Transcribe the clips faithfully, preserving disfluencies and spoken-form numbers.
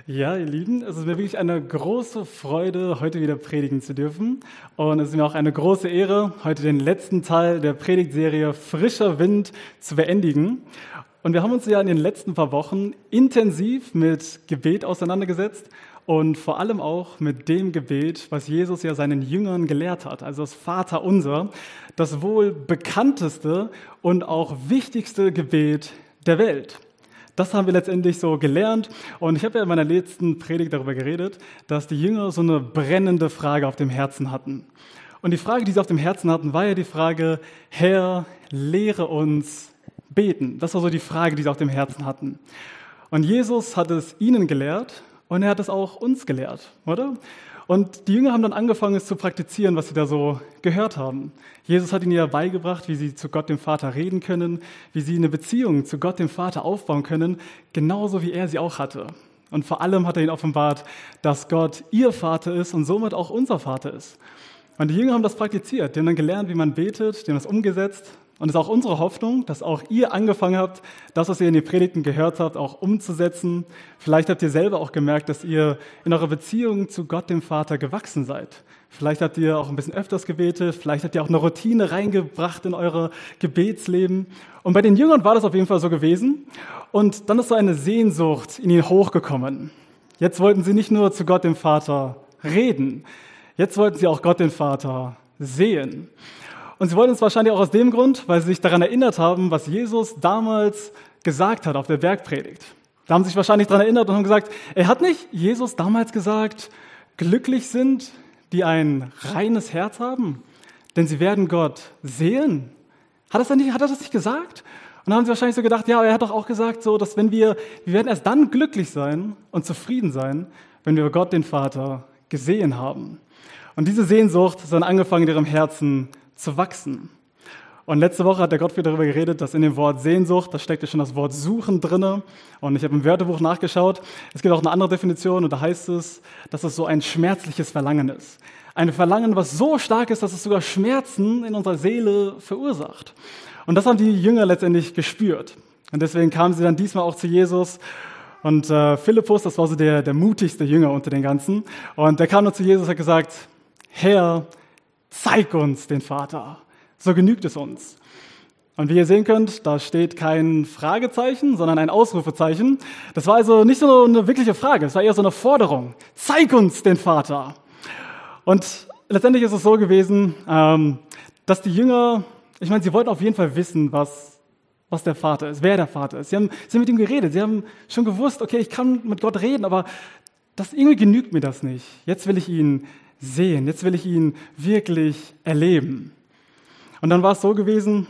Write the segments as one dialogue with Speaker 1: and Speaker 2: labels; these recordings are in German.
Speaker 1: Ja, ihr Lieben, es ist mir wirklich eine große Freude, heute wieder predigen zu dürfen. Und es ist mir auch eine große Ehre, heute den letzten Teil der Predigtserie Frischer Wind zu beendigen. Und wir haben uns ja in den letzten paar Wochen intensiv mit Gebet auseinandergesetzt und vor allem auch mit dem Gebet, was Jesus ja seinen Jüngern gelehrt hat, also das Vaterunser, das wohl bekannteste und auch wichtigste Gebet der Welt. Das haben wir letztendlich so gelernt und ich habe ja in meiner letzten Predigt darüber geredet, dass die Jünger so eine brennende Frage auf dem Herzen hatten. Und die Frage, die sie auf dem Herzen hatten, war ja die Frage, Herr, lehre uns beten. Das war so die Frage, die sie auf dem Herzen hatten. Und Jesus hat es ihnen gelehrt und er hat es auch uns gelehrt, oder? Und die Jünger haben dann angefangen, es zu praktizieren, was sie da so gehört haben. Jesus hat ihnen ja beigebracht, wie sie zu Gott dem Vater reden können, wie sie eine Beziehung zu Gott dem Vater aufbauen können, genauso wie er sie auch hatte. Und vor allem hat er ihnen offenbart, dass Gott ihr Vater ist und somit auch unser Vater ist. Und die Jünger haben das praktiziert, die haben dann gelernt, wie man betet, die haben das umgesetzt. Und es ist auch unsere Hoffnung, dass auch ihr angefangen habt, das, was ihr in den Predigten gehört habt, auch umzusetzen. Vielleicht habt ihr selber auch gemerkt, dass ihr in eurer Beziehung zu Gott, dem Vater, gewachsen seid. Vielleicht habt ihr auch ein bisschen öfters gebetet, vielleicht habt ihr auch eine Routine reingebracht in euer Gebetsleben. Und bei den Jüngern war das auf jeden Fall so gewesen. Und dann ist so eine Sehnsucht in ihnen hochgekommen. Jetzt wollten sie nicht nur zu Gott, dem Vater, reden. Jetzt wollten sie auch Gott, den Vater, sehen. Und sie wollten es wahrscheinlich auch aus dem Grund, weil sie sich daran erinnert haben, was Jesus damals gesagt hat auf der Bergpredigt. Da haben sie sich wahrscheinlich daran erinnert und haben gesagt, er hat nicht Jesus damals gesagt, glücklich sind, die ein reines Herz haben, denn sie werden Gott sehen. Hat, das nicht, hat er das nicht gesagt? Und dann haben sie wahrscheinlich so gedacht, ja, aber er hat doch auch gesagt, so, dass wenn wir, wir werden erst dann glücklich sein und zufrieden sein, wenn wir Gott, den Vater, gesehen haben. Und diese Sehnsucht ist dann angefangen, in ihrem Herzen zu wachsen. Und letzte Woche hat der Gottfried darüber geredet, dass in dem Wort Sehnsucht, da steckt ja schon das Wort Suchen drinne. Und ich habe im Wörterbuch nachgeschaut. Es gibt auch eine andere Definition und da heißt es, dass es so ein schmerzliches Verlangen ist. Ein Verlangen, was so stark ist, dass es sogar Schmerzen in unserer Seele verursacht. Und das haben die Jünger letztendlich gespürt. Und deswegen kamen sie dann diesmal auch zu Jesus. Und äh, Philippus, das war so der, der mutigste Jünger unter den ganzen. Und der kam dann zu Jesus und hat gesagt, Herr, zeig uns den Vater, so genügt es uns. Und wie ihr sehen könnt, da steht kein Fragezeichen, sondern ein Ausrufezeichen. Das war also nicht so eine wirkliche Frage, es war eher so eine Forderung. Zeig uns den Vater. Und letztendlich ist es so gewesen, dass die Jünger, ich meine, sie wollten auf jeden Fall wissen, was, was der Vater ist, wer der Vater ist. Sie haben, sie haben mit ihm geredet, sie haben schon gewusst, okay, ich kann mit Gott reden, aber das, irgendwie genügt mir das nicht. Jetzt will ich ihn sehen. Jetzt will ich ihn wirklich erleben. Und dann war es so gewesen,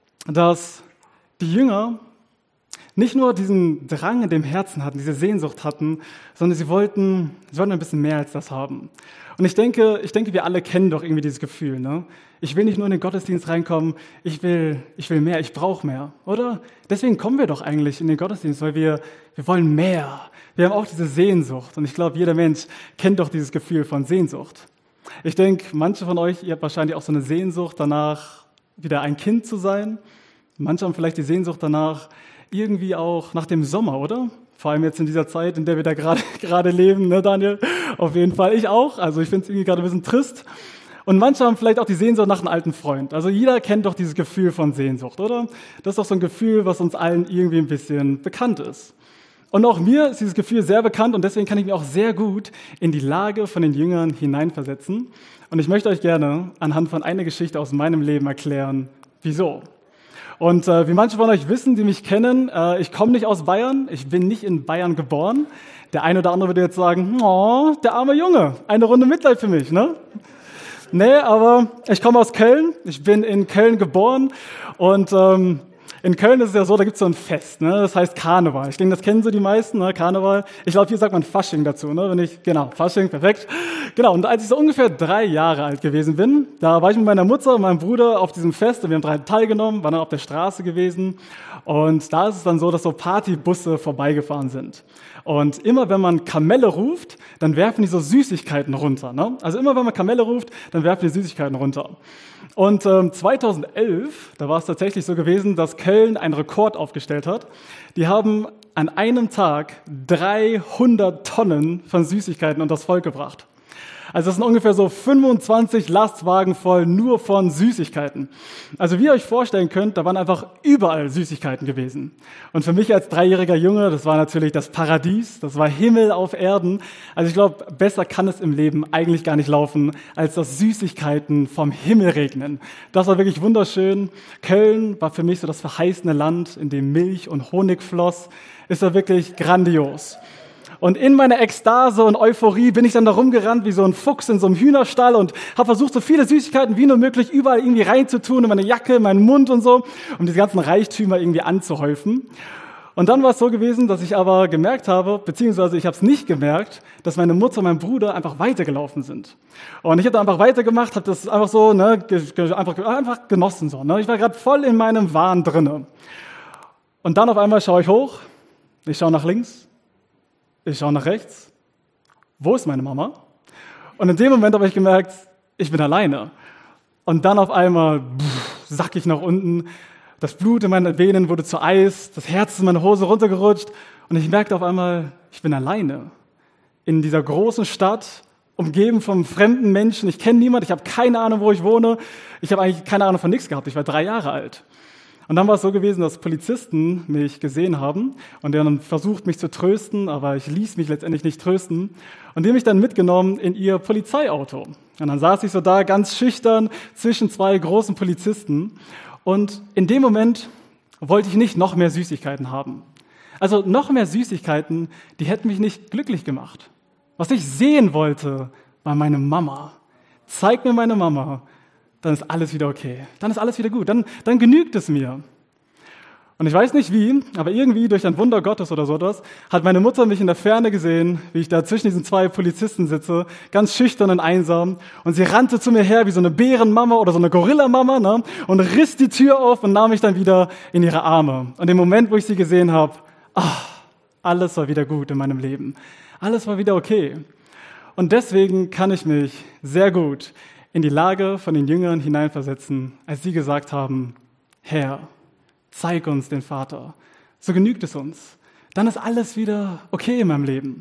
Speaker 1: dass die Jünger nicht nur diesen Drang in dem Herzen hatten, diese Sehnsucht hatten, sondern sie wollten, sie wollten ein bisschen mehr als das haben. Und ich denke, ich denke, wir alle kennen doch irgendwie dieses Gefühl, ne? Ich will nicht nur in den Gottesdienst reinkommen, ich will, ich will mehr, ich brauche mehr, oder? Deswegen kommen wir doch eigentlich in den Gottesdienst, weil wir, wir wollen mehr. Wir haben auch diese Sehnsucht und ich glaube, jeder Mensch kennt doch dieses Gefühl von Sehnsucht. Ich denke, manche von euch, ihr habt wahrscheinlich auch so eine Sehnsucht danach, wieder ein Kind zu sein. Manche haben vielleicht die Sehnsucht danach, irgendwie auch nach dem Sommer, oder? Vor allem jetzt in dieser Zeit, in der wir da gerade gerade leben, ne, Daniel? Auf jeden Fall, ich auch. Also ich finde es irgendwie gerade ein bisschen trist. Und manche haben vielleicht auch die Sehnsucht nach einem alten Freund. Also jeder kennt doch dieses Gefühl von Sehnsucht, oder? Das ist doch so ein Gefühl, was uns allen irgendwie ein bisschen bekannt ist. Und auch mir ist dieses Gefühl sehr bekannt und deswegen kann ich mich auch sehr gut in die Lage von den Jüngern hineinversetzen. Und ich möchte euch gerne anhand von einer Geschichte aus meinem Leben erklären, wieso. Und äh, wie manche von euch wissen, die mich kennen, äh, ich komme nicht aus Bayern, ich bin nicht in Bayern geboren. Der eine oder andere würde jetzt sagen, oh, der arme Junge, eine Runde Mitleid für mich, ne? Nee, aber ich komme aus Köln, ich bin in Köln geboren und ähm, in Köln ist es ja so, da gibt es so ein Fest, ne? Das heißt Karneval. Ich denke, das kennen so die meisten, ne? Karneval. Ich glaube, hier sagt man Fasching dazu, ne? Wenn ich, genau, Fasching, perfekt. Genau, und als ich so ungefähr drei Jahre alt gewesen bin, da war ich mit meiner Mutter und meinem Bruder auf diesem Fest und wir haben daran teilgenommen, waren dann auf der Straße gewesen und da ist es dann so, dass so Partybusse vorbeigefahren sind. Und immer wenn man Kamelle ruft, dann werfen die so Süßigkeiten runter, ne? Also immer wenn man Kamelle ruft, dann werfen die Süßigkeiten runter. Und ähm, zweitausendelf, da war es tatsächlich so gewesen, dass Köln einen Rekord aufgestellt hat. Die haben an einem Tag dreihundert Tonnen von Süßigkeiten unter das Volk gebracht. Also das sind ungefähr so fünfundzwanzig Lastwagen voll nur von Süßigkeiten. Also wie ihr euch vorstellen könnt, da waren einfach überall Süßigkeiten gewesen. Und für mich als dreijähriger Junge, das war natürlich das Paradies, das war Himmel auf Erden. Also ich glaube, besser kann es im Leben eigentlich gar nicht laufen, als dass Süßigkeiten vom Himmel regnen. Das war wirklich wunderschön. Köln war für mich so das verheißene Land, in dem Milch und Honig floss. Ist da wirklich grandios. Und in meiner Ekstase und Euphorie bin ich dann da rumgerannt wie so ein Fuchs in so einem Hühnerstall und habe versucht, so viele Süßigkeiten wie nur möglich überall irgendwie reinzutun, in meine Jacke, in meinen Mund und so, um diese ganzen Reichtümer irgendwie anzuhäufen. Und dann war es so gewesen, dass ich aber gemerkt habe, beziehungsweise ich habe es nicht gemerkt, dass meine Mutter und mein Bruder einfach weitergelaufen sind. Und ich habe da einfach weitergemacht, habe das einfach so, ne, einfach, einfach genossen so. Ne? Ich war gerade voll in meinem Wahn drinne. Und dann auf einmal schaue ich hoch, ich schaue nach links. Ich schaue nach rechts. Wo ist meine Mama? Und in dem Moment habe ich gemerkt, ich bin alleine. Und dann auf einmal pff, sack ich nach unten. Das Blut in meinen Venen wurde zu Eis. Das Herz ist in meine Hose runtergerutscht. Und ich merkte auf einmal, ich bin alleine. In dieser großen Stadt, umgeben von fremden Menschen. Ich kenne niemanden. Ich habe keine Ahnung, wo ich wohne. Ich habe eigentlich keine Ahnung von nichts gehabt. Ich war drei Jahre alt. Und dann war es so gewesen, dass Polizisten mich gesehen haben und die haben dann versucht, mich zu trösten, aber ich ließ mich letztendlich nicht trösten. Und die haben mich dann mitgenommen in ihr Polizeiauto. Und dann saß ich so da ganz schüchtern zwischen zwei großen Polizisten. Und in dem Moment wollte ich nicht noch mehr Süßigkeiten haben. Also noch mehr Süßigkeiten, die hätten mich nicht glücklich gemacht. Was ich sehen wollte, war meine Mama. Zeig mir meine Mama. Dann ist alles wieder okay. Dann ist alles wieder gut. Dann, dann genügt es mir. Und ich weiß nicht wie, aber irgendwie durch ein Wunder Gottes oder so das, hat meine Mutter mich in der Ferne gesehen, wie ich da zwischen diesen zwei Polizisten sitze, ganz schüchtern und einsam. Und sie rannte zu mir her wie so eine Bärenmama oder so eine Gorillamama, ne? Und riss die Tür auf und nahm mich dann wieder in ihre Arme. Und im Moment, wo ich sie gesehen habe, ach, alles war wieder gut in meinem Leben. Alles war wieder okay. Und deswegen kann ich mich sehr gut in die Lage von den Jüngern hineinversetzen, als sie gesagt haben, Herr, zeig uns den Vater, so genügt es uns. Dann ist alles wieder okay in meinem Leben.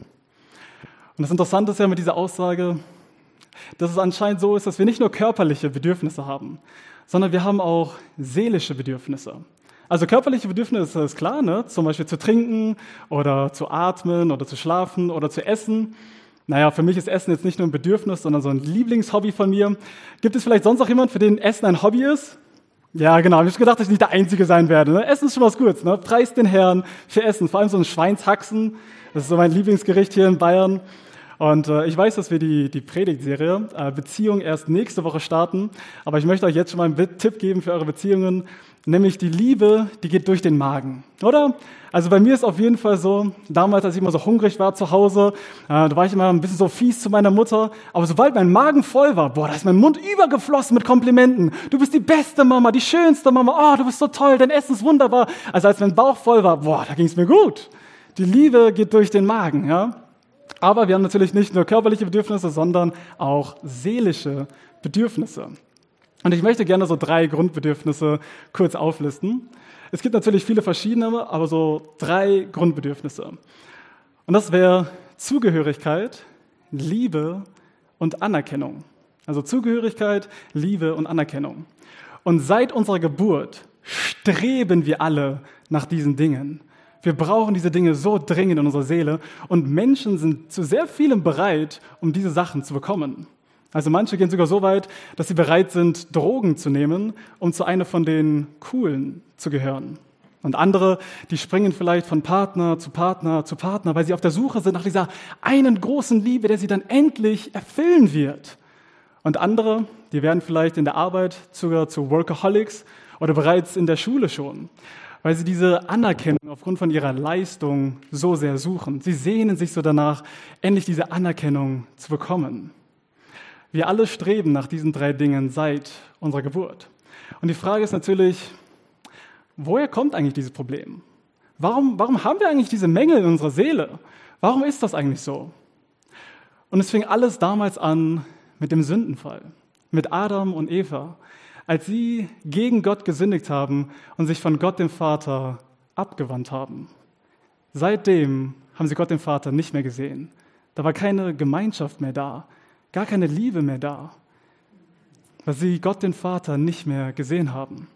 Speaker 1: Und das Interessante ist ja mit dieser Aussage, dass es anscheinend so ist, dass wir nicht nur körperliche Bedürfnisse haben, sondern wir haben auch seelische Bedürfnisse. Also körperliche Bedürfnisse ist klar, ne? Zum Beispiel zu trinken oder zu atmen oder zu schlafen oder zu essen. Naja, für mich ist Essen jetzt nicht nur ein Bedürfnis, sondern so ein Lieblingshobby von mir. Gibt es vielleicht sonst noch jemand, für den Essen ein Hobby ist? Ja, genau. Ich habe gedacht, dass ich nicht der Einzige sein werde. Ne? Essen ist schon was Gutes. Ne? Preis den Herrn für Essen. Vor allem so ein Schweinshaxen. Das ist so mein Lieblingsgericht hier in Bayern. Und äh, ich weiß, dass wir die, die Predigtserie äh, Beziehung erst nächste Woche starten. Aber ich möchte euch jetzt schon mal einen Tipp geben für eure Beziehungen. Nämlich die Liebe, die geht durch den Magen, oder? Also bei mir ist auf jeden Fall so, damals, als ich immer so hungrig war zu Hause, äh, da war ich immer ein bisschen so fies zu meiner Mutter. Aber sobald mein Magen voll war, boah, da ist mein Mund übergeflossen mit Komplimenten. Du bist die beste Mama, die schönste Mama. Oh, du bist so toll, dein Essen ist wunderbar. Also als mein Bauch voll war, boah, da ging es mir gut. Die Liebe geht durch den Magen, ja. Aber wir haben natürlich nicht nur körperliche Bedürfnisse, sondern auch seelische Bedürfnisse. Und ich möchte gerne so drei Grundbedürfnisse kurz auflisten. Es gibt natürlich viele verschiedene, aber so drei Grundbedürfnisse. Und das wäre Zugehörigkeit, Liebe und Anerkennung. Also Zugehörigkeit, Liebe und Anerkennung. Und seit unserer Geburt streben wir alle nach diesen Dingen. Wir brauchen diese Dinge so dringend in unserer Seele. Und Menschen sind zu sehr vielem bereit, um diese Sachen zu bekommen. Also manche gehen sogar so weit, dass sie bereit sind, Drogen zu nehmen, um zu einer von den Coolen zu gehören. Und andere, die springen vielleicht von Partner zu Partner zu Partner, weil sie auf der Suche sind nach dieser einen großen Liebe, der sie dann endlich erfüllen wird. Und andere, die werden vielleicht in der Arbeit sogar zu Workaholics oder bereits in der Schule schon, weil sie diese Anerkennung aufgrund von ihrer Leistung so sehr suchen. Sie sehnen sich so danach, endlich diese Anerkennung zu bekommen. Wir alle streben nach diesen drei Dingen seit unserer Geburt. Und die Frage ist natürlich, woher kommt eigentlich dieses Problem? Warum, warum haben wir eigentlich diese Mängel in unserer Seele? Warum ist das eigentlich so? Und es fing alles damals an mit dem Sündenfall, mit Adam und Eva, als sie gegen Gott gesündigt haben und sich von Gott, dem Vater, abgewandt haben. Seitdem haben sie Gott den Vater nicht mehr gesehen. Da war keine Gemeinschaft mehr da, gar keine Liebe mehr da, weil sie Gott den Vater nicht mehr gesehen haben.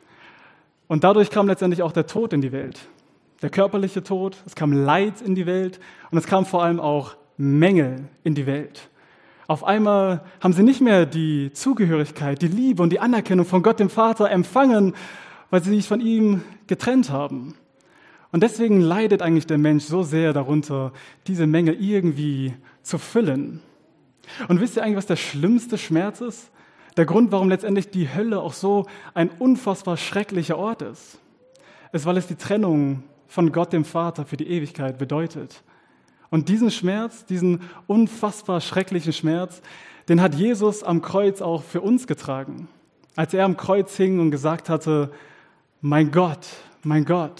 Speaker 1: Und dadurch kam letztendlich auch der Tod in die Welt. Der körperliche Tod, es kam Leid in die Welt und es kam vor allem auch Mängel in die Welt. Auf einmal haben sie nicht mehr die Zugehörigkeit, die Liebe und die Anerkennung von Gott dem Vater empfangen, weil sie sich von ihm getrennt haben. Und deswegen leidet eigentlich der Mensch so sehr darunter, diese Menge irgendwie zu füllen. Und wisst ihr eigentlich, was der schlimmste Schmerz ist? Der Grund, warum letztendlich die Hölle auch so ein unfassbar schrecklicher Ort ist, ist, weil es die Trennung von Gott dem Vater für die Ewigkeit bedeutet. Und diesen Schmerz, diesen unfassbar schrecklichen Schmerz, den hat Jesus am Kreuz auch für uns getragen. Als er am Kreuz hing und gesagt hatte, mein Gott, mein Gott,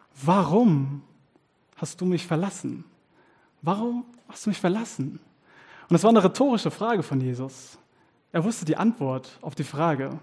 Speaker 1: warum hast du mich verlassen? Warum hast du mich verlassen? Und das war eine rhetorische Frage von Jesus. Er wusste die Antwort auf die Frage.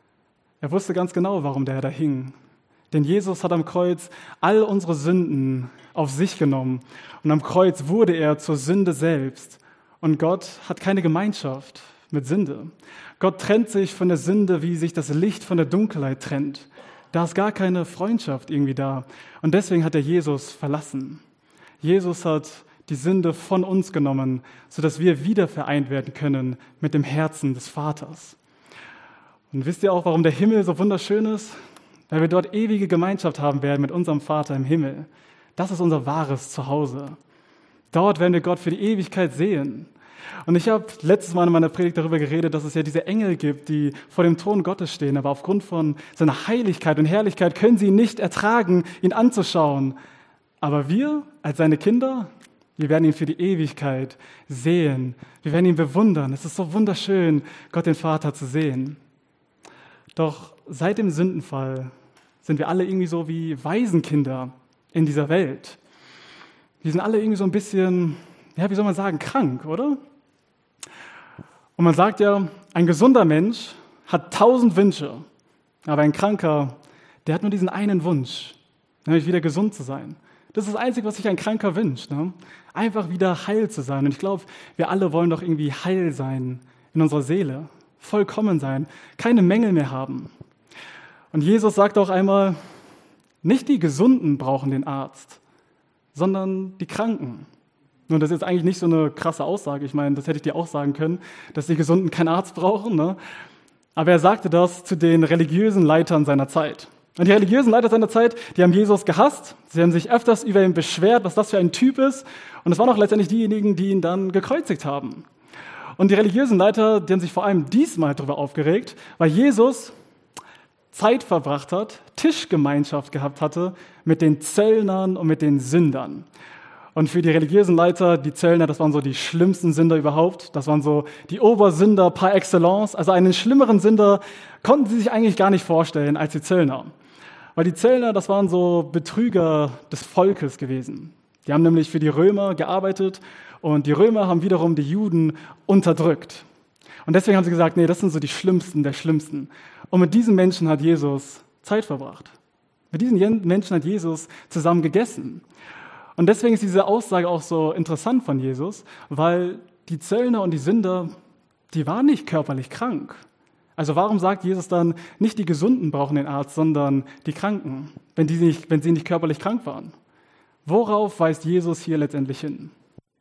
Speaker 1: Er wusste ganz genau, warum der da hing. Denn Jesus hat am Kreuz all unsere Sünden auf sich genommen. Und am Kreuz wurde er zur Sünde selbst. Und Gott hat keine Gemeinschaft mit Sünde. Gott trennt sich von der Sünde, wie sich das Licht von der Dunkelheit trennt. Da ist gar keine Freundschaft irgendwie da. Und deswegen hat er Jesus verlassen. Jesus hat die Sünde von uns genommen, sodass wir wieder vereint werden können mit dem Herzen des Vaters. Und wisst ihr auch, warum der Himmel so wunderschön ist? Weil wir dort ewige Gemeinschaft haben werden mit unserem Vater im Himmel. Das ist unser wahres Zuhause. Dort werden wir Gott für die Ewigkeit sehen. Und ich habe letztes Mal in meiner Predigt darüber geredet, dass es ja diese Engel gibt, die vor dem Thron Gottes stehen, aber aufgrund von seiner Heiligkeit und Herrlichkeit können sie nicht ertragen, ihn anzuschauen. Aber wir als seine Kinder, wir werden ihn für die Ewigkeit sehen. Wir werden ihn bewundern. Es ist so wunderschön, Gott den Vater zu sehen. Doch seit dem Sündenfall sind wir alle irgendwie so wie Waisenkinder in dieser Welt. Wir sind alle irgendwie so ein bisschen, ja, wie soll man sagen, krank, oder? Und man sagt ja, ein gesunder Mensch hat tausend Wünsche, aber ein Kranker, der hat nur diesen einen Wunsch, nämlich wieder gesund zu sein. Das ist das Einzige, was sich ein Kranker wünscht, ne? Einfach wieder heil zu sein. Und ich glaube, wir alle wollen doch irgendwie heil sein in unserer Seele, vollkommen sein, keine Mängel mehr haben. Und Jesus sagt auch einmal, nicht die Gesunden brauchen den Arzt, sondern die Kranken. Nun, das ist jetzt eigentlich nicht so eine krasse Aussage. Ich meine, das hätte ich dir auch sagen können, dass die Gesunden keinen Arzt brauchen, ne? Aber er sagte das zu den religiösen Leitern seiner Zeit. Und die religiösen Leiter seiner Zeit, die haben Jesus gehasst. Sie haben sich öfters über ihn beschwert, was das für ein Typ ist. Und es waren auch letztendlich diejenigen, die ihn dann gekreuzigt haben. Und die religiösen Leiter, die haben sich vor allem diesmal darüber aufgeregt, weil Jesus Zeit verbracht hat, Tischgemeinschaft gehabt hatte mit den Zöllnern und mit den Sündern. Und für die religiösen Leiter, die Zöllner, das waren so die schlimmsten Sünder überhaupt. Das waren so die Obersünder par excellence. Also einen schlimmeren Sünder konnten sie sich eigentlich gar nicht vorstellen als die Zöllner. Weil die Zöllner, das waren so Betrüger des Volkes gewesen. Die haben nämlich für die Römer gearbeitet und die Römer haben wiederum die Juden unterdrückt. Und deswegen haben sie gesagt, nee, das sind so die Schlimmsten der Schlimmsten. Und mit diesen Menschen hat Jesus Zeit verbracht. Mit diesen Menschen hat Jesus zusammen gegessen. Und deswegen ist diese Aussage auch so interessant von Jesus, weil die Zöllner und die Sünder, die waren nicht körperlich krank. Also warum sagt Jesus dann, nicht die Gesunden brauchen den Arzt, sondern die Kranken, wenn, die nicht, wenn sie nicht körperlich krank waren? Worauf weist Jesus hier letztendlich hin?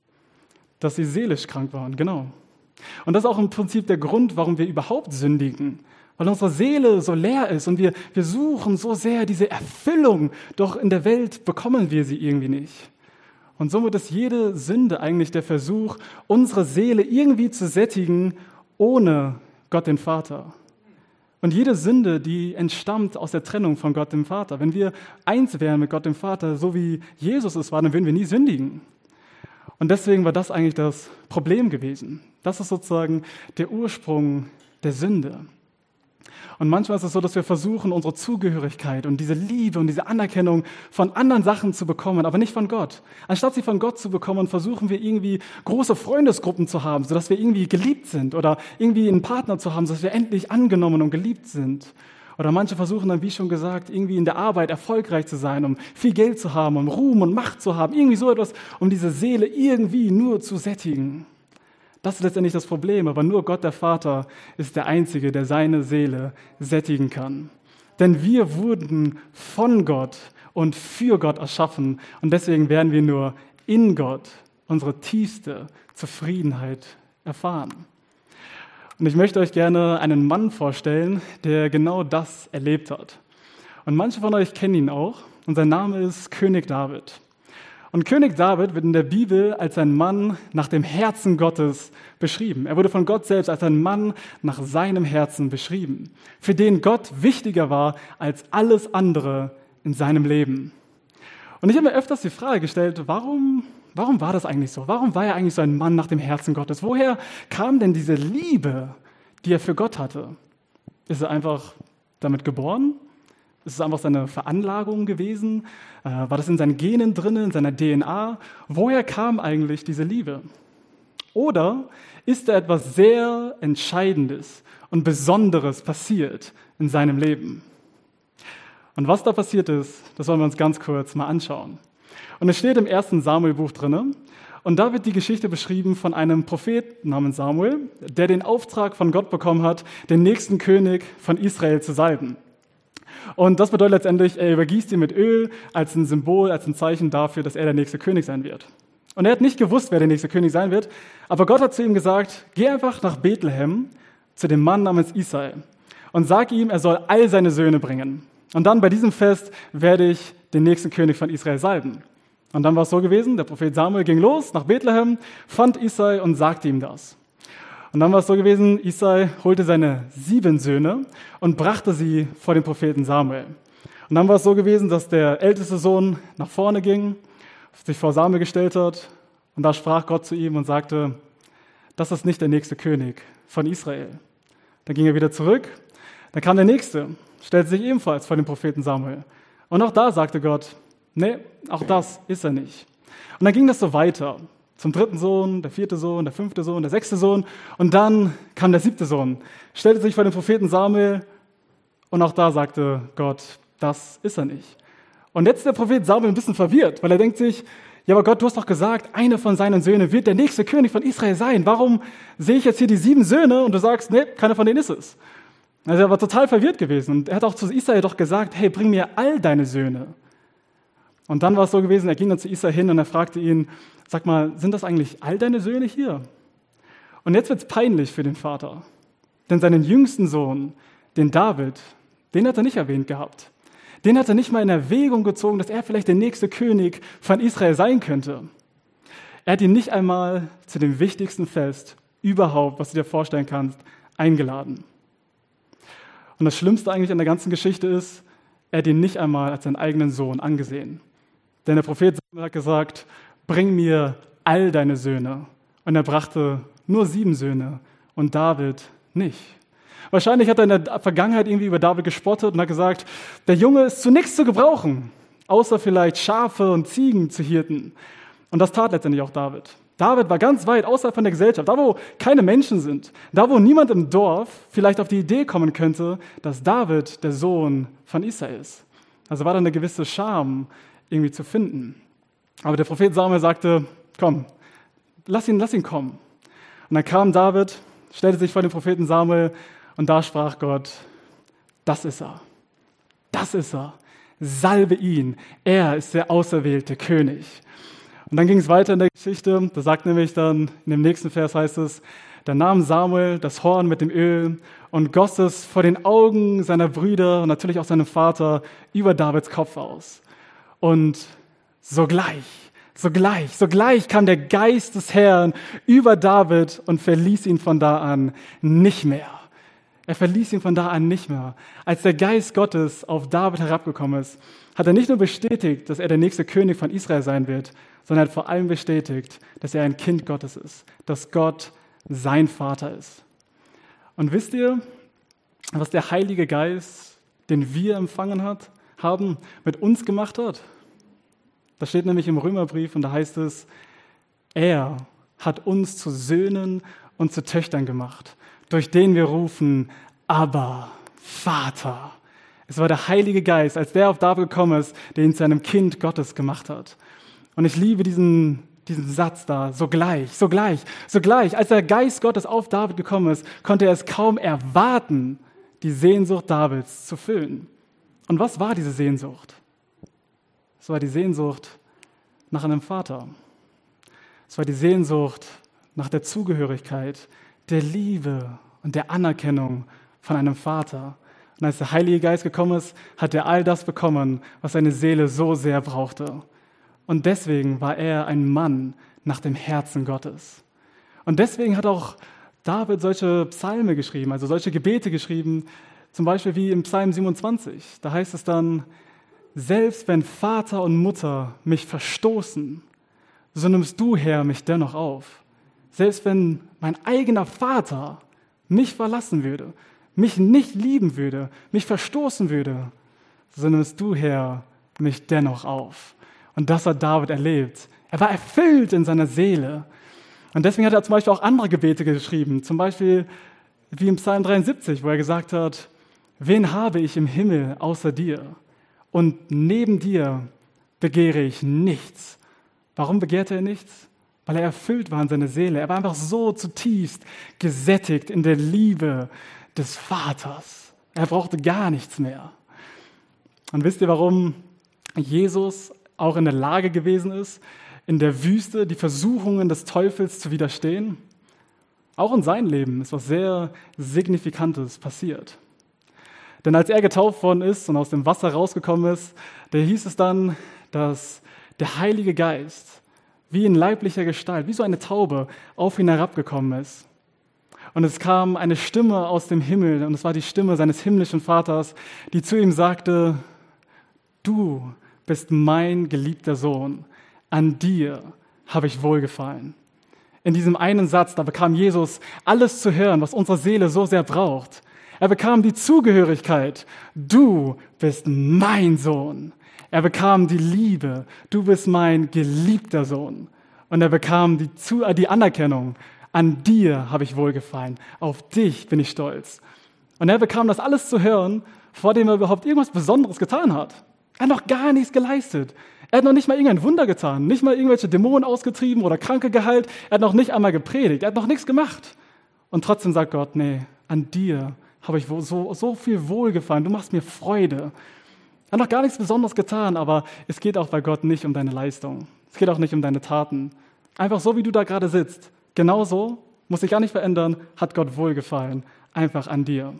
Speaker 1: Dass sie seelisch krank waren, genau. Und das ist auch im Prinzip der Grund, warum wir überhaupt sündigen. Weil unsere Seele so leer ist und wir, wir suchen so sehr diese Erfüllung, doch in der Welt bekommen wir sie irgendwie nicht. Und somit ist jede Sünde eigentlich der Versuch, unsere Seele irgendwie zu sättigen, ohne Gott den Vater. Und jede Sünde, die entstammt aus der Trennung von Gott dem Vater. Wenn wir eins wären mit Gott dem Vater, so wie Jesus es war, dann würden wir nie sündigen. Und deswegen war das eigentlich das Problem gewesen. Das ist sozusagen der Ursprung der Sünde. Und manchmal ist es so, dass wir versuchen, unsere Zugehörigkeit und diese Liebe und diese Anerkennung von anderen Sachen zu bekommen, aber nicht von Gott. Anstatt sie von Gott zu bekommen, versuchen wir irgendwie große Freundesgruppen zu haben, sodass wir irgendwie geliebt sind oder irgendwie einen Partner zu haben, sodass wir endlich angenommen und geliebt sind. Oder manche versuchen dann, wie schon gesagt, irgendwie in der Arbeit erfolgreich zu sein, um viel Geld zu haben, um Ruhm und Macht zu haben, irgendwie so etwas, um diese Seele irgendwie nur zu sättigen. Das ist letztendlich das Problem, aber nur Gott, der Vater, ist der Einzige, der seine Seele sättigen kann. Denn wir wurden von Gott und für Gott erschaffen und deswegen werden wir nur in Gott unsere tiefste Zufriedenheit erfahren. Und ich möchte euch gerne einen Mann vorstellen, der genau das erlebt hat. Und manche von euch kennen ihn auch und sein Name ist König David. Und König David wird in der Bibel als ein Mann nach dem Herzen Gottes beschrieben. Er wurde von Gott selbst als ein Mann nach seinem Herzen beschrieben, für den Gott wichtiger war als alles andere in seinem Leben. Und ich habe mir öfters die Frage gestellt, warum, warum war das eigentlich so? Warum war er eigentlich so ein Mann nach dem Herzen Gottes? Woher kam denn diese Liebe, die er für Gott hatte? Ist er einfach damit geboren? Ist es einfach seine Veranlagung gewesen? Äh, war das in seinen Genen drin, in seiner D N A? Woher kam eigentlich diese Liebe? Oder ist da etwas sehr Entscheidendes und Besonderes passiert in seinem Leben? Und was da passiert ist, das wollen wir uns ganz kurz mal anschauen. Und es steht im ersten Samuel-Buch drin. Und da wird die Geschichte beschrieben von einem Prophet namens Samuel, der den Auftrag von Gott bekommen hat, den nächsten König von Israel zu salben. Und das bedeutet letztendlich, er übergießt ihn mit Öl als ein Symbol, als ein Zeichen dafür, dass er der nächste König sein wird. Und er hat nicht gewusst, wer der nächste König sein wird, aber Gott hat zu ihm gesagt, geh einfach nach Bethlehem zu dem Mann namens Isai und sag ihm, er soll all seine Söhne bringen. Und dann bei diesem Fest werde ich den nächsten König von Israel salben. Und dann war es so gewesen, der Prophet Samuel ging los nach Bethlehem, fand Isai und sagte ihm das. Und dann war es so gewesen, Isai holte seine sieben Söhne und brachte sie vor den Propheten Samuel. Und dann war es so gewesen, dass der älteste Sohn nach vorne ging, sich vor Samuel gestellt hat und da sprach Gott zu ihm und sagte, das ist nicht der nächste König von Israel. Dann ging er wieder zurück, dann kam der nächste, stellte sich ebenfalls vor den Propheten Samuel. Und auch da sagte Gott, nee, auch das ist er nicht. Und dann ging das so weiter. Zum dritten Sohn, der vierte Sohn, der fünfte Sohn, der sechste Sohn. Und dann kam der siebte Sohn, stellte sich vor den Propheten Samuel. Und auch da sagte Gott, das ist er nicht. Und jetzt ist der Prophet Samuel ein bisschen verwirrt, weil er denkt sich, ja, aber Gott, du hast doch gesagt, einer von seinen Söhnen wird der nächste König von Israel sein. Warum sehe ich jetzt hier die sieben Söhne und du sagst, nee, keiner von denen ist es? Also er war total verwirrt gewesen. Und er hat auch zu Isai doch gesagt, hey, bring mir all deine Söhne. Und dann war es so gewesen, er ging dann zu Isai hin und er fragte ihn, sag mal, sind das eigentlich all deine Söhne hier? Und jetzt wird es peinlich für den Vater. Denn seinen jüngsten Sohn, den David, den hat er nicht erwähnt gehabt. Den hat er nicht mal in Erwägung gezogen, dass er vielleicht der nächste König von Israel sein könnte. Er hat ihn nicht einmal zu dem wichtigsten Fest überhaupt, was du dir vorstellen kannst, eingeladen. Und das Schlimmste eigentlich an der ganzen Geschichte ist, er hat ihn nicht einmal als seinen eigenen Sohn angesehen. Denn der Prophet hat gesagt, bring mir all deine Söhne. Und er brachte nur sieben Söhne und David nicht. Wahrscheinlich hat er in der Vergangenheit irgendwie über David gespottet und hat gesagt, der Junge ist zu nichts zu gebrauchen, außer vielleicht Schafe und Ziegen zu hirten. Und das tat letztendlich auch David. David war ganz weit außerhalb von der Gesellschaft, da wo keine Menschen sind, da wo niemand im Dorf vielleicht auf die Idee kommen könnte, dass David der Sohn von Isai ist. Also war da eine gewisse Scham irgendwie zu finden. Aber der Prophet Samuel sagte, komm, lass ihn, lass ihn kommen. Und dann kam David, stellte sich vor den Propheten Samuel und da sprach Gott, das ist er, das ist er, salbe ihn, er ist der auserwählte König. Und dann ging es weiter in der Geschichte, da sagt nämlich dann, in dem nächsten Vers heißt es, da nahm Samuel das Horn mit dem Öl und goss es vor den Augen seiner Brüder und natürlich auch seinem Vater über Davids Kopf aus. Und sogleich, sogleich, sogleich kam der Geist des Herrn über David und verließ ihn von da an nicht mehr. Er verließ ihn von da an nicht mehr. Als der Geist Gottes auf David herabgekommen ist, hat er nicht nur bestätigt, dass er der nächste König von Israel sein wird, sondern hat vor allem bestätigt, dass er ein Kind Gottes ist, dass Gott sein Vater ist. Und wisst ihr, was der Heilige Geist, den wir empfangen hat, haben, mit uns gemacht hat? Das steht nämlich im Römerbrief und da heißt es, er hat uns zu Söhnen und zu Töchtern gemacht, durch den wir rufen, aber Vater. Es war der Heilige Geist, als der auf David gekommen ist, der ihn zu einem Kind Gottes gemacht hat. Und ich liebe diesen, diesen Satz da, sogleich, sogleich, sogleich. Als der Geist Gottes auf David gekommen ist, konnte er es kaum erwarten, die Sehnsucht Davids zu füllen. Und was war diese Sehnsucht? Es war die Sehnsucht nach einem Vater. Es war die Sehnsucht nach der Zugehörigkeit, der Liebe und der Anerkennung von einem Vater. Und als der Heilige Geist gekommen ist, hat er all das bekommen, was seine Seele so sehr brauchte. Und deswegen war er ein Mann nach dem Herzen Gottes. Und deswegen hat auch David solche Psalme geschrieben, also solche Gebete geschrieben, zum Beispiel wie im Psalm siebenundzwanzig. Da heißt es dann, selbst wenn Vater und Mutter mich verstoßen, so nimmst du, Herr, mich dennoch auf. Selbst wenn mein eigener Vater mich verlassen würde, mich nicht lieben würde, mich verstoßen würde, so nimmst du, Herr, mich dennoch auf. Und das hat David erlebt. Er war erfüllt in seiner Seele. Und deswegen hat er zum Beispiel auch andere Gebete geschrieben, zum Beispiel wie im Psalm dreiundsiebzig, wo er gesagt hat, wen habe ich im Himmel außer dir? Und neben dir begehre ich nichts. Warum begehrte er nichts? Weil er erfüllt war in seiner Seele. Er war einfach so zutiefst gesättigt in der Liebe des Vaters. Er brauchte gar nichts mehr. Und wisst ihr, warum Jesus auch in der Lage gewesen ist, in der Wüste die Versuchungen des Teufels zu widerstehen? Auch in seinem Leben ist was sehr Signifikantes passiert. Denn als er getauft worden ist und aus dem Wasser rausgekommen ist, da hieß es dann, dass der Heilige Geist wie in leiblicher Gestalt, wie so eine Taube, auf ihn herabgekommen ist. Und es kam eine Stimme aus dem Himmel, und es war die Stimme seines himmlischen Vaters, die zu ihm sagte, du bist mein geliebter Sohn, an dir habe ich wohlgefallen. In diesem einen Satz, da bekam Jesus alles zu hören, was unsere Seele so sehr braucht. Er bekam die Zugehörigkeit, du bist mein Sohn. Er bekam die Liebe, du bist mein geliebter Sohn. Und er bekam die, zu, äh, die Anerkennung, an dir habe ich wohlgefallen, auf dich bin ich stolz. Und er bekam das alles zu hören, vor dem er überhaupt irgendwas Besonderes getan hat. Er hat noch gar nichts geleistet. Er hat noch nicht mal irgendein Wunder getan, nicht mal irgendwelche Dämonen ausgetrieben oder Kranke geheilt. Er hat noch nicht einmal gepredigt, er hat noch nichts gemacht. Und trotzdem sagt Gott, nee, an dir habe ich so, so viel Wohlgefallen, du machst mir Freude. Er hat noch gar nichts Besonderes getan, aber es geht auch bei Gott nicht um deine Leistung. Es geht auch nicht um deine Taten. Einfach so, wie du da gerade sitzt, genauso, muss sich gar nicht verändern, hat Gott wohlgefallen, einfach an dir.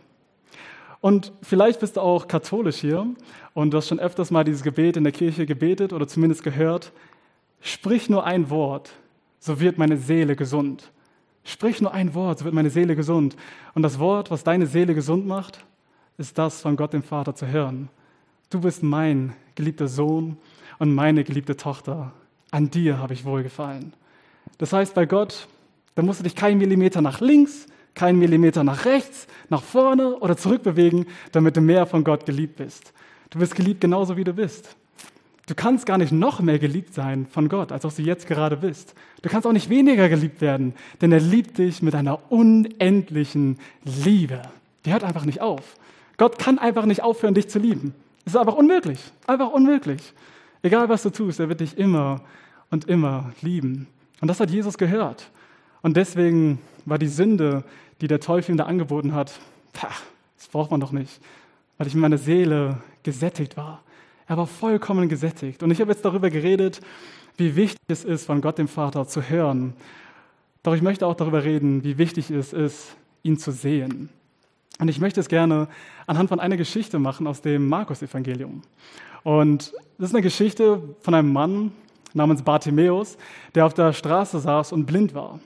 Speaker 1: Und vielleicht bist du auch katholisch hier und du hast schon öfters mal dieses Gebet in der Kirche gebetet oder zumindest gehört. Sprich nur ein Wort, so wird meine Seele gesund. Sprich nur ein Wort, so wird meine Seele gesund. Und das Wort, was deine Seele gesund macht, ist das von Gott dem Vater zu hören. Du bist mein geliebter Sohn und meine geliebte Tochter. An dir habe ich wohlgefallen. Das heißt, bei Gott, da musst du dich keinen Millimeter nach links, keinen Millimeter nach rechts, nach vorne oder zurück bewegen, damit du mehr von Gott geliebt bist. Du bist geliebt genauso, wie du bist. Du kannst gar nicht noch mehr geliebt sein von Gott, als auch du jetzt gerade bist. Du kannst auch nicht weniger geliebt werden, denn er liebt dich mit einer unendlichen Liebe. Die hört einfach nicht auf. Gott kann einfach nicht aufhören, dich zu lieben. Es ist einfach unmöglich, einfach unmöglich. Egal, was du tust, er wird dich immer und immer lieben. Und das hat Jesus gehört. Und deswegen war die Sünde, die der Teufel ihm da angeboten hat, pah, das braucht man doch nicht, weil ich in meiner Seele gesättigt war. Er war vollkommen gesättigt. Und ich habe jetzt darüber geredet, wie wichtig es ist, von Gott dem Vater zu hören. Doch ich möchte auch darüber reden, wie wichtig es ist, ihn zu sehen. Und ich möchte es gerne anhand von einer Geschichte machen aus dem Markus-Evangelium. Und das ist eine Geschichte von einem Mann namens Bartimäus, der auf der Straße saß und blind war.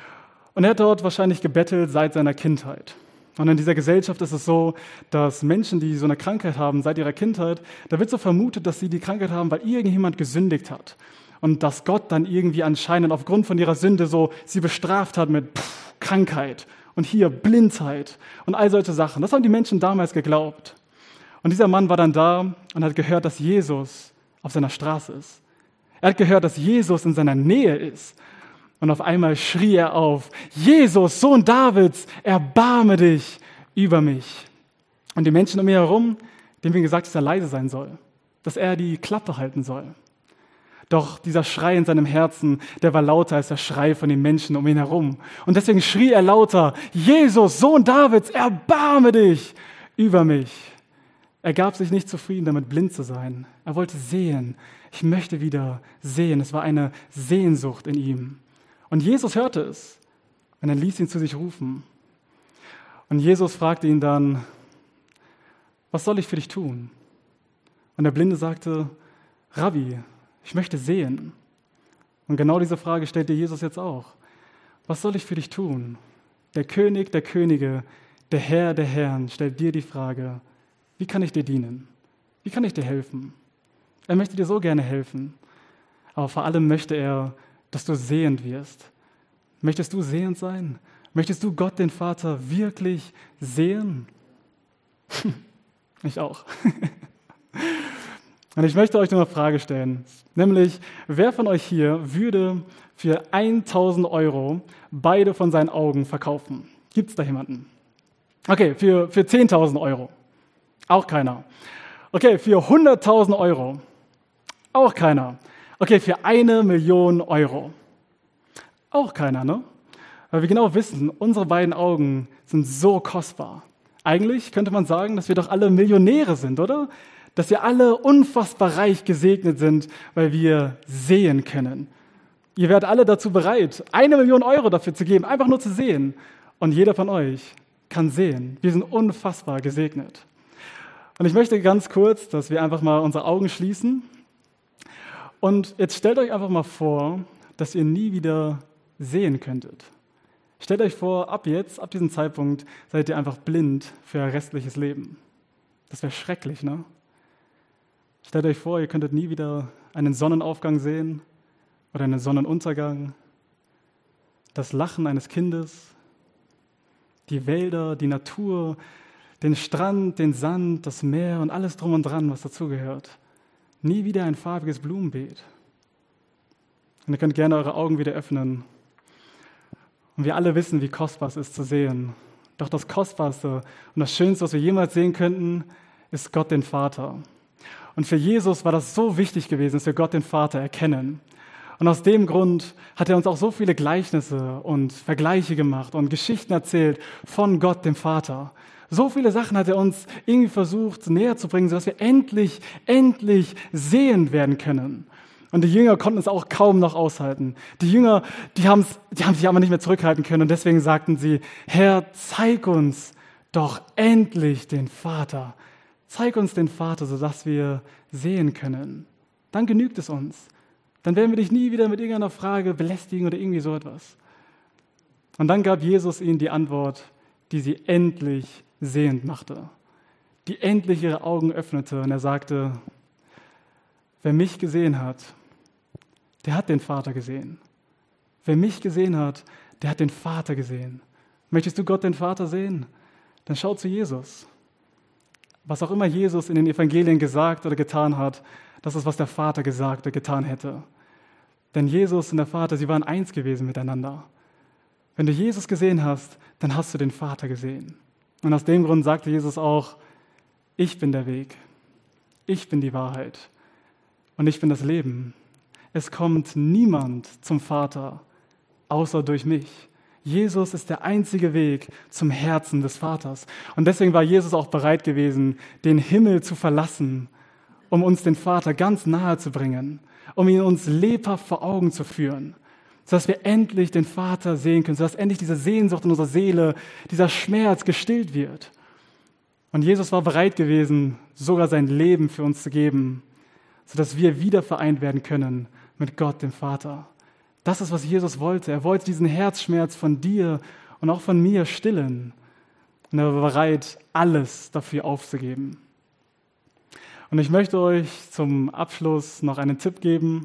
Speaker 1: Und er hat dort wahrscheinlich gebettelt seit seiner Kindheit. Und in dieser Gesellschaft ist es so, dass Menschen, die so eine Krankheit haben seit ihrer Kindheit, da wird so vermutet, dass sie die Krankheit haben, weil irgendjemand gesündigt hat. Und dass Gott dann irgendwie anscheinend aufgrund von ihrer Sünde so sie bestraft hat mit pff, Krankheit und hier Blindheit und all solche Sachen. Das haben die Menschen damals geglaubt. Und dieser Mann war dann da und hat gehört, dass Jesus auf seiner Straße ist. Er hat gehört, dass Jesus in seiner Nähe ist. Und auf einmal schrie er auf, Jesus, Sohn Davids, erbarme dich über mich. Und die Menschen um ihn herum, dem wir gesagt, dass er leise sein soll, dass er die Klappe halten soll. Doch dieser Schrei in seinem Herzen, der war lauter als der Schrei von den Menschen um ihn herum. Und deswegen schrie er lauter: Jesus, Sohn Davids, erbarme dich über mich. Er gab sich nicht zufrieden, damit blind zu sein. Er wollte sehen. Ich möchte wieder sehen. Es war eine Sehnsucht in ihm. Und Jesus hörte es und er ließ ihn zu sich rufen. Und Jesus fragte ihn dann: Was soll ich für dich tun? Und der Blinde sagte: Rabbi, ich möchte sehen. Und genau diese Frage stellt dir Jesus jetzt auch. Was soll ich für dich tun? Der König der Könige, der Herr der Herren stellt dir die Frage: Wie kann ich dir dienen? Wie kann ich dir helfen? Er möchte dir so gerne helfen. Aber vor allem möchte er, dass du sehend wirst. Möchtest du sehend sein? Möchtest du Gott, den Vater, wirklich sehen? Ich auch. Und ich möchte euch nur eine Frage stellen, nämlich, wer von euch hier würde für tausend Euro beide von seinen Augen verkaufen? Gibt es da jemanden? Okay, für, für zehntausend Euro? Auch keiner. Okay, für hunderttausend Euro? Auch keiner. Okay, für eine Million Euro? Auch keiner, ne? Weil wir genau wissen, unsere beiden Augen sind so kostbar. Eigentlich könnte man sagen, dass wir doch alle Millionäre sind, oder? Dass wir alle unfassbar reich gesegnet sind, weil wir sehen können. Ihr werdet alle dazu bereit, eine Million Euro dafür zu geben, einfach nur zu sehen. Und jeder von euch kann sehen. Wir sind unfassbar gesegnet. Und ich möchte ganz kurz, dass wir einfach mal unsere Augen schließen. Und jetzt stellt euch einfach mal vor, dass ihr nie wieder sehen könntet. Stellt euch vor, ab jetzt, ab diesem Zeitpunkt, seid ihr einfach blind für euer restliches Leben. Das wäre schrecklich, ne? Stellt euch vor, ihr könntet nie wieder einen Sonnenaufgang sehen oder einen Sonnenuntergang, das Lachen eines Kindes, die Wälder, die Natur, den Strand, den Sand, das Meer und alles drum und dran, was dazugehört. Nie wieder ein farbiges Blumenbeet. Und ihr könnt gerne eure Augen wieder öffnen. Und wir alle wissen, wie kostbar es ist zu sehen. Doch das Kostbarste und das Schönste, was wir jemals sehen könnten, ist Gott, den Vater. Und für Jesus war das so wichtig gewesen, dass wir Gott, den Vater, erkennen. Und aus dem Grund hat er uns auch so viele Gleichnisse und Vergleiche gemacht und Geschichten erzählt von Gott, dem Vater. So viele Sachen hat er uns irgendwie versucht näher zu bringen, sodass wir endlich, endlich sehend werden können. Und die Jünger konnten es auch kaum noch aushalten. Die Jünger, die haben es, die haben sich aber nicht mehr zurückhalten können und deswegen sagten sie: Herr, zeig uns doch endlich den Vater. Zeig uns den Vater, sodass wir sehen können. Dann genügt es uns. Dann werden wir dich nie wieder mit irgendeiner Frage belästigen oder irgendwie so etwas. Und dann gab Jesus ihnen die Antwort, die sie endlich sehend machte, die endlich ihre Augen öffnete. Und er sagte: Wer mich gesehen hat, der hat den Vater gesehen. Wer mich gesehen hat, der hat den Vater gesehen. Möchtest du Gott, den Vater, sehen? Dann schau zu Jesus. Was auch immer Jesus in den Evangelien gesagt oder getan hat, das ist, was der Vater gesagt oder getan hätte. Denn Jesus und der Vater, sie waren eins gewesen miteinander. Wenn du Jesus gesehen hast, dann hast du den Vater gesehen. Und aus dem Grund sagte Jesus auch: Ich bin der Weg, ich bin die Wahrheit und ich bin das Leben. Es kommt niemand zum Vater, außer durch mich. Jesus ist der einzige Weg zum Herzen des Vaters. Und deswegen war Jesus auch bereit gewesen, den Himmel zu verlassen, um uns den Vater ganz nahe zu bringen, um ihn uns lebhaft vor Augen zu führen, sodass wir endlich den Vater sehen können, sodass endlich diese Sehnsucht in unserer Seele, dieser Schmerz gestillt wird. Und Jesus war bereit gewesen, sogar sein Leben für uns zu geben, sodass wir wieder vereint werden können mit Gott, dem Vater. Das ist, was Jesus wollte. Er wollte diesen Herzschmerz von dir und auch von mir stillen. Und er war bereit, alles dafür aufzugeben. Und ich möchte euch zum Abschluss noch einen Tipp geben.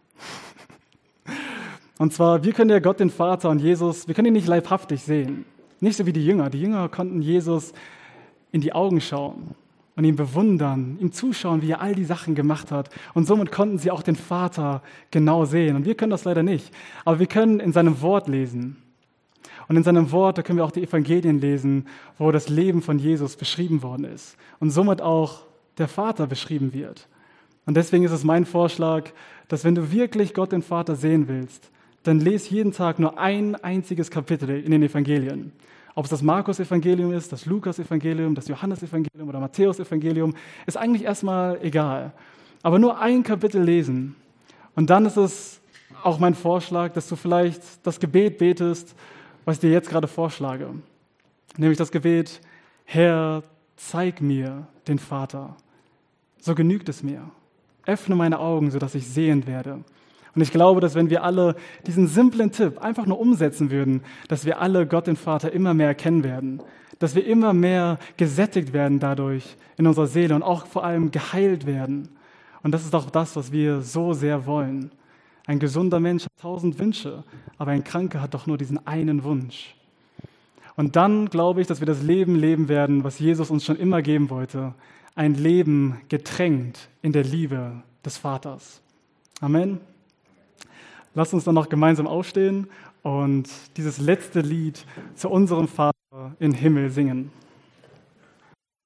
Speaker 1: Und zwar, wir können ja Gott, den Vater und Jesus, wir können ihn nicht leibhaftig sehen. Nicht so wie die Jünger. Die Jünger konnten Jesus in die Augen schauen und ihn bewundern, ihm zuschauen, wie er all die Sachen gemacht hat. Und somit konnten sie auch den Vater genau sehen. Und wir können das leider nicht. Aber wir können in seinem Wort lesen. Und in seinem Wort, da können wir auch die Evangelien lesen, wo das Leben von Jesus beschrieben worden ist. Und somit auch der Vater beschrieben wird. Und deswegen ist es mein Vorschlag, dass wenn du wirklich Gott den Vater sehen willst, dann lese jeden Tag nur ein einziges Kapitel in den Evangelien. Ob es das Markus-Evangelium ist, das Lukas-Evangelium, das Johannes-Evangelium oder Matthäus-Evangelium, ist eigentlich erstmal egal. Aber nur ein Kapitel lesen. Und dann ist es auch mein Vorschlag, dass du vielleicht das Gebet betest, was ich dir jetzt gerade vorschlage. Nämlich das Gebet: Herr, zeig mir den Vater. So genügt es mir. Öffne meine Augen, sodass ich sehend werde. Und ich glaube, dass wenn wir alle diesen simplen Tipp einfach nur umsetzen würden, dass wir alle Gott den Vater immer mehr erkennen werden, dass wir immer mehr gesättigt werden dadurch in unserer Seele und auch vor allem geheilt werden. Und das ist auch das, was wir so sehr wollen. Ein gesunder Mensch hat tausend Wünsche, aber ein Kranker hat doch nur diesen einen Wunsch. Und dann glaube ich, dass wir das Leben leben werden, was Jesus uns schon immer geben wollte. Ein Leben getränkt in der Liebe des Vaters. Amen. Lasst uns dann noch gemeinsam aufstehen und dieses letzte Lied zu unserem Vater im Himmel singen.